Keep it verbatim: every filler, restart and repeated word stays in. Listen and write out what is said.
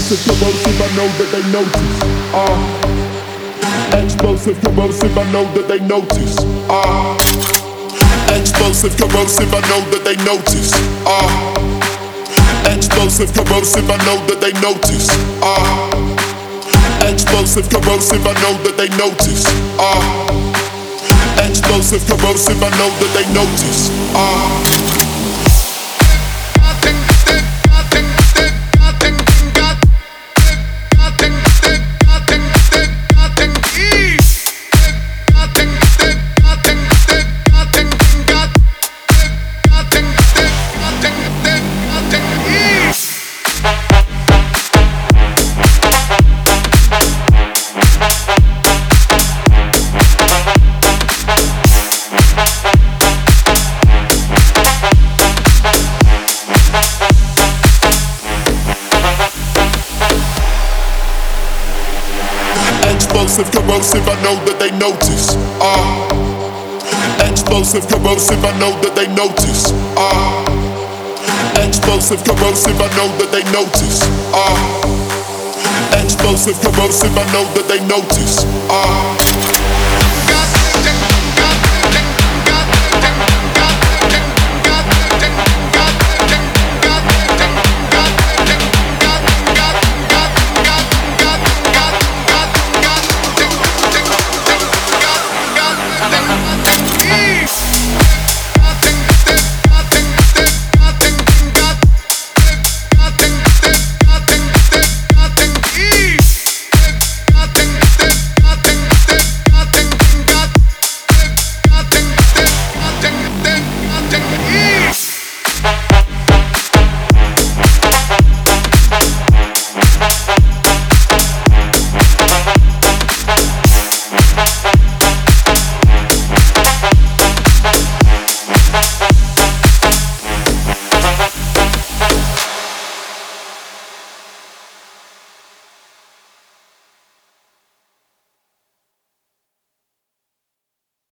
explosive, corrosive, I know that they notice. Ah, explosive, corrosive, I know that they notice. Ah, explosive, corrosive, I know that they notice. Ah, explosive, corrosive, I know that they notice. Ah, explosive, corrosive, I know that they notice. Ah, explosive, corrosive, I know that they notice. Ah. Explosive, corrosive, I know that they notice. Ah, explosive, corrosive, I know that they notice. Ah, explosive, corrosive, I know that they notice. Ah, explosive, corrosive, I know that they notice. Ah.